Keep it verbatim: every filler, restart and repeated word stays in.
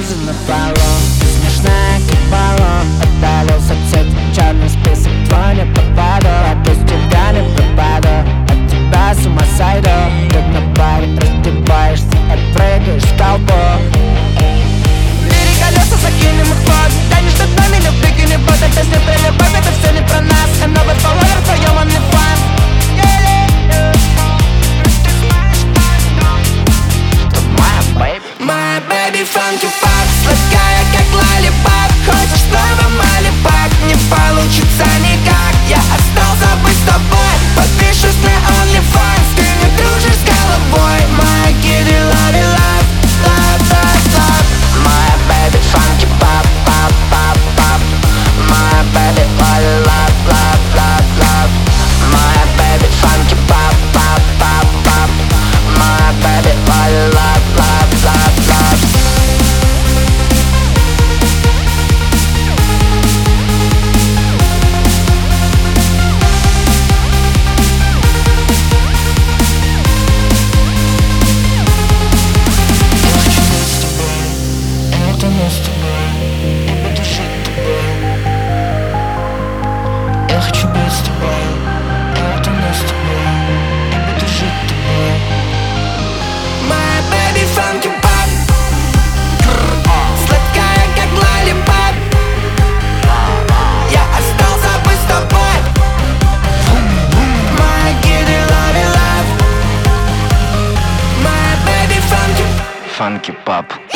слезы на полу. Ты смешная, как баллон. Отдалил соцсети, черный список твой не попаду. Я без тебя не пропаду, от тебя с ума сойду. Как на парень раздеваешься, отпрыгаешь в толпу. Бери колеса, закинем их в воду. Тянешь над нами, но прикинь, вот это не про любовь, это все не про нас. А новый фолловер в твоем OnlyFans. My baby funky pop, сладкая как лалипап. Хочешь снова малипак, не получится никак. Я остался быть с тобой, подпишусь на OnlyFans. Ты не дружишь с головой, my kitty love you love, love, love, love. My baby funky pop, pop, pop, pop. My baby love, love, love, love, love. My baby funky pop, pop, pop, pop. My baby love, love, love, love, love. Я хочу быть с тобой, это не с тобой. Я буду жить с тобой. My baby funky pop, сладкая как лалипап. Я остался быть с тобой. My kitty love you love. My baby funky, funky pop.